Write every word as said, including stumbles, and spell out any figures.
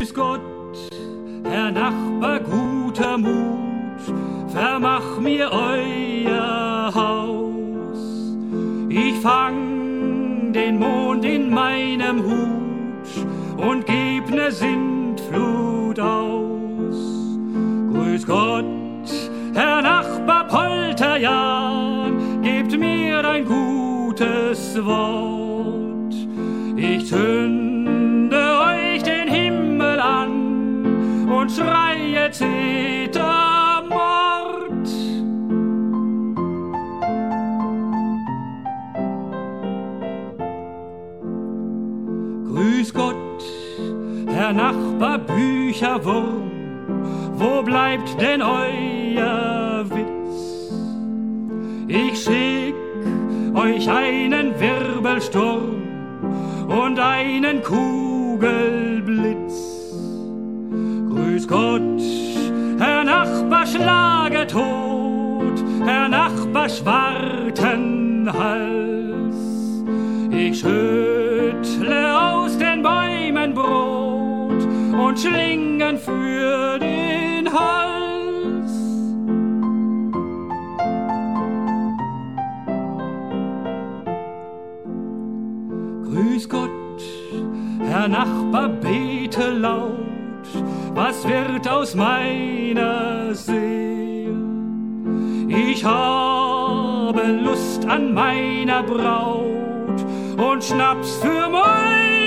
Grüß Gott, Herr Nachbar, guter Mut, vermach mir euer Haus. Ich fang den Mond in meinem Hut und geb ne Sintflut aus. Grüß Gott, Herr Nachbar Polterjan, gebt mir ein gutes Wort. Ich zünde euch den Himmel an und schreie Zetermord. Grüß Gott, Herr Nachbar Bücherwurm, wo bleibt denn euer Witz? Ich schick euch einen Wirbelsturm und einen Kugelblitz. Grüß Gott, Herr Nachbar Schlage tot, Herr Nachbar Schwartenhals. Ich schüttle aus den Bäumen Brot und Schlingen für den Hals. Grüß Gott, Herr Nachbar, bete laut, was wird aus meiner Seel? Ich habe Lust an meiner Braut und Schnaps für mein